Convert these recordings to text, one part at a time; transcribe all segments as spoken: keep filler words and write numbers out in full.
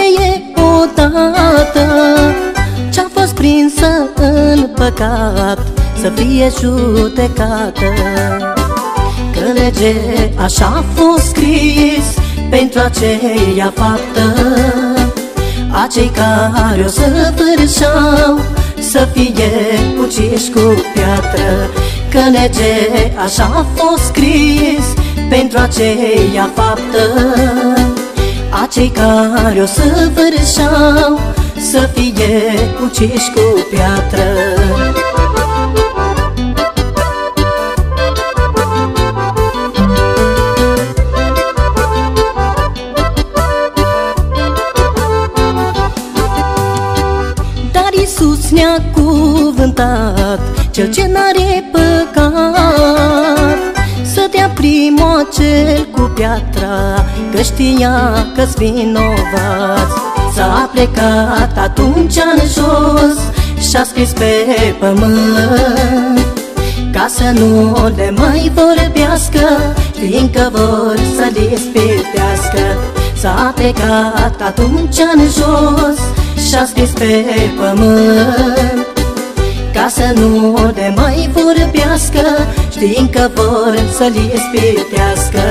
femeie odată ce-a fost prinsă în păcat să fie judecată. Că lege așa a fost scris pentru aceea faptă, acei care o să vârșeau să fie uciși cu piatră. Că lege așa a fost scris pentru aceea faptă, acei care o să vârșeau să fie uciși cu piatră. Dar Iisus ne-a cuvântat, cel ce n-are păcat, să dea primul cel cu piatra, că știa că-s vinovați. S-a plecat atunci în jos și-a scris pe pământ, ca să nu le mai vorbească, fiindcă vor să-l ispitească. S-a plecat atunci în jos și-a scris pe pământ, ca să nu le mai vorbească, știind că vor să-l ispitească.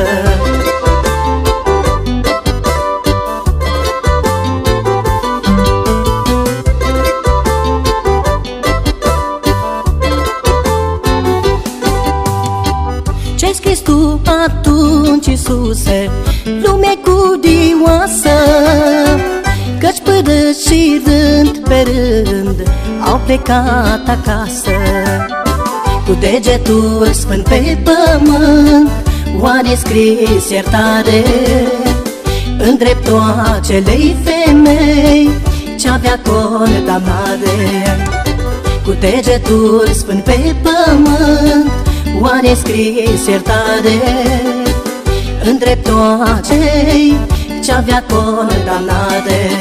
Ce-ai scris tu atunci, Iisuse, lume cudioasă, căci până și rând pe rând au plecat acasă. Cu degetul sfânt pe pământ oare scris iertare în dreptul acelei femei ce-avea condamnare. Cu degetul sfânt pe pământ oare scris iertare în dreptul acelei ce-avea condamnare.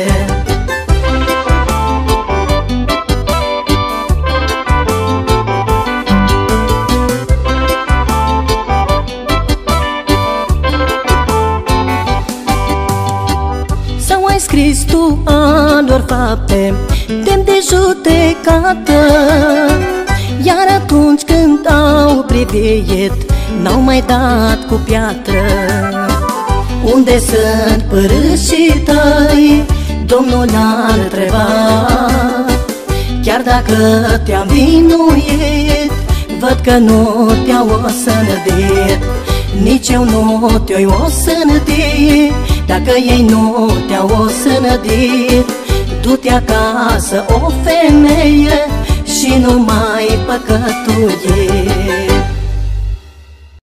Sau ai scris tu a lor fapte demn de judecată, iar atunci când au privit n-au mai dat cu piatră. Unde sunt părâșii tăi? Domnul a întrebat. Chiar dacă te-am vinuit, văd că nu te-au osândit. Nici eu nu te-o osândit. Dacă ei nu te-au osândit, du-te acasă, o femeie, și nu mai păcătuiești.